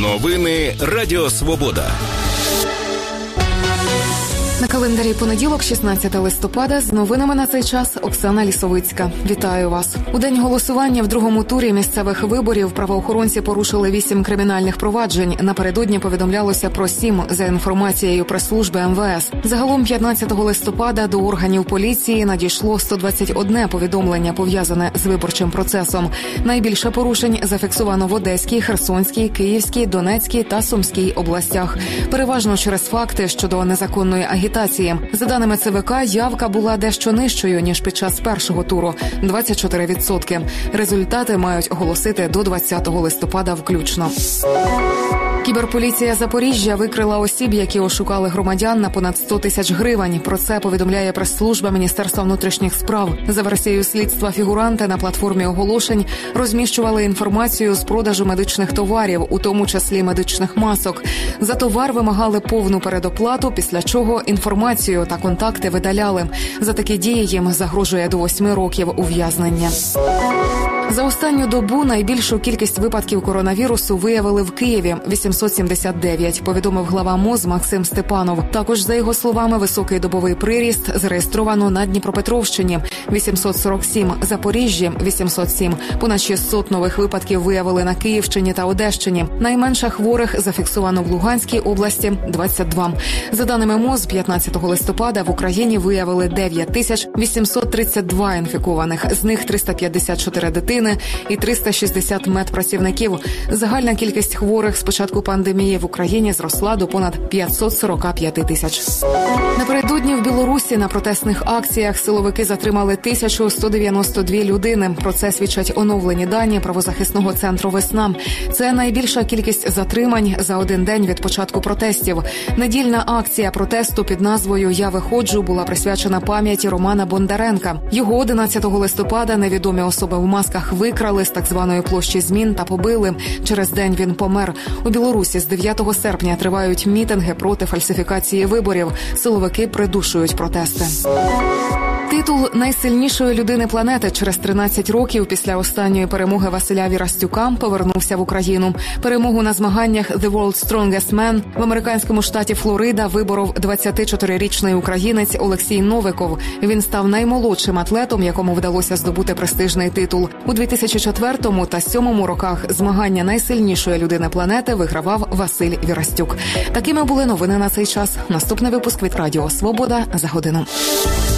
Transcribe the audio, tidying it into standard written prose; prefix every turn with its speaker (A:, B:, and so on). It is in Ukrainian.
A: Новини Радіо Свобода.
B: На календарі понеділок, 16 листопада, з новинами на цей час Оксана Лісовицька. Вітаю вас. У день голосування в другому турі місцевих виборів правоохоронці порушили 8 кримінальних проваджень. Напередодні повідомлялося про 7, за інформацією прес-служби МВС. Загалом 15 листопада до органів поліції надійшло 121 повідомлення, пов'язане з виборчим процесом. Найбільше порушень зафіксовано в Одеській, Херсонській, Київській, Донецькій та Сумській областях. Переважно через факти щодо незаконної агітації. За даними ЦВК, явка була дещо нижчою, ніж під час першого туру – 24%. Результати мають оголосити до 20 листопада включно. Кіберполіція Запоріжжя викрила осіб, які ошукали громадян на понад 100 тисяч гривень. Про це повідомляє прес-служба Міністерства внутрішніх справ. За версією слідства, фігуранти на платформі оголошень розміщували інформацію з продажу медичних товарів, у тому числі медичних масок. За товар вимагали повну передоплату, після чого інформацію та контакти видаляли. За такі дії їм загрожує до 8 років ув'язнення. За останню добу найбільшу кількість випадків коронавірусу виявили в Києві – 879, повідомив глава МОЗ Максим Степанов. Також, за його словами, високий добовий приріст зареєстровано на Дніпропетровщині – 847, Запоріжжі – 807. Понад 600 нових випадків виявили на Київщині та Одещині. Найменше хворих зафіксовано в Луганській області – 22. За даними МОЗ, 15 листопада в Україні виявили 9832 інфікованих, з них 354 дитини і 360 медпрацівників. Загальна кількість хворих з початку пандемії в Україні зросла до понад 545 тисяч. Напередодні в Білорусі на протестних акціях силовики затримали 1192 людини. Про це свідчать оновлені дані правозахисного центру «Весна». Це найбільша кількість затримань за один день від початку протестів. Недільна акція протесту під назвою «Я виходжу» була присвячена пам'яті Романа Бондаренка. Його 11 листопада невідомі особи в масках викрали з так званої площі Змін та побили. Через день він помер. У Білорусі з 9 серпня тривають мітинги проти фальсифікації виборів. Силовики придушують протести. Титул найсильнішої людини планети через 13 років після останньої перемоги Василя Вірастюка повернувся в Україну. Перемогу на змаганнях «The World's Strongest Man» в американському штаті Флорида виборов 24-річний українець Олексій Новиков. Він став наймолодшим атлетом, якому вдалося здобути престижний титул. У 2004 та 2007 роках змагання найсильнішої людини планети вигравав Василь Вірастюк. Такими були новини на цей час. Наступний випуск від Радіо Свобода за годину.